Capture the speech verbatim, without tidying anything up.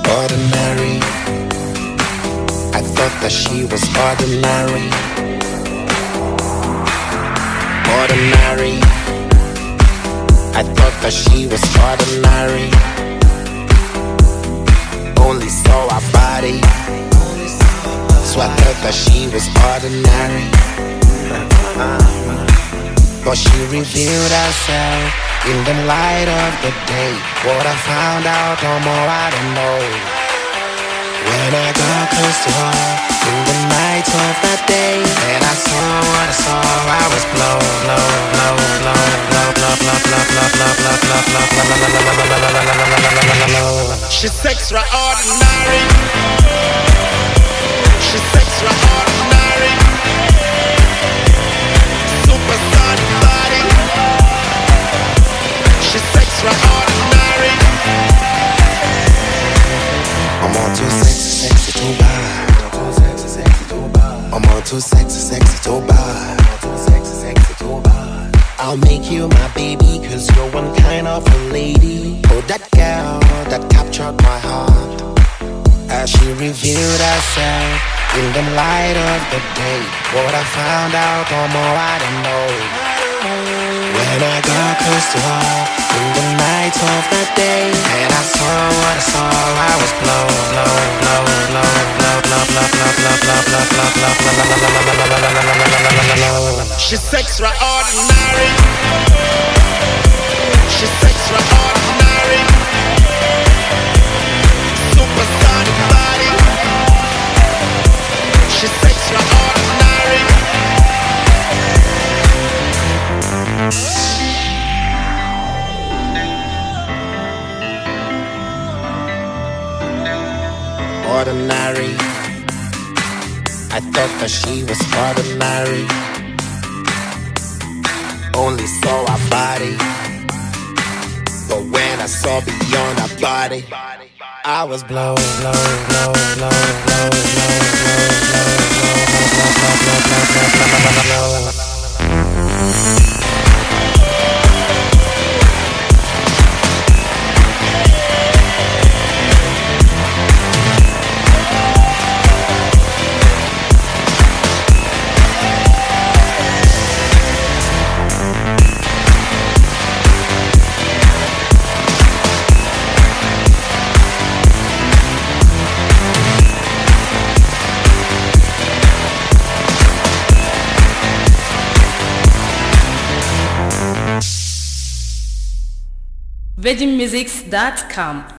ordinary. I thought that she was ordinary. Ordinary. I thought that she was ordinary. Only saw her body, so I thought that she was ordinary. But she revealed herself in the light of the day. What I found out, no more I don't know. When I got close to her in the night of that day, and I saw what I saw, I was blown, blown, blown, blown, blown, blown, blown, blown, blown, blown, blown. She's extraordinary. She's extraordinary. Supersonic body. She's extraordinary. I'm on too sexy, sexy, too bad. I'm on too sexy, sexy, too bad. I'll make you my baby, cause you're one kind of a lady. Oh, that girl that captured my heart, as she revealed herself in the light of the day. What I found out, no more I don't know. When I got close to her in the night of that day, and I saw what I saw, I was blown, blown, blown, blown, blown, blown, blown, blown, blown, blown. She's extraordinary. She's extraordinary. Supersonic body. She's extraordinary. Ordinary. I thought that she was ordinary. Only saw her body, but when I saw beyond her body, I was blown, blown, blown, blown, blown, blown, blown, blown, blown, blown. Veggie Musics dot com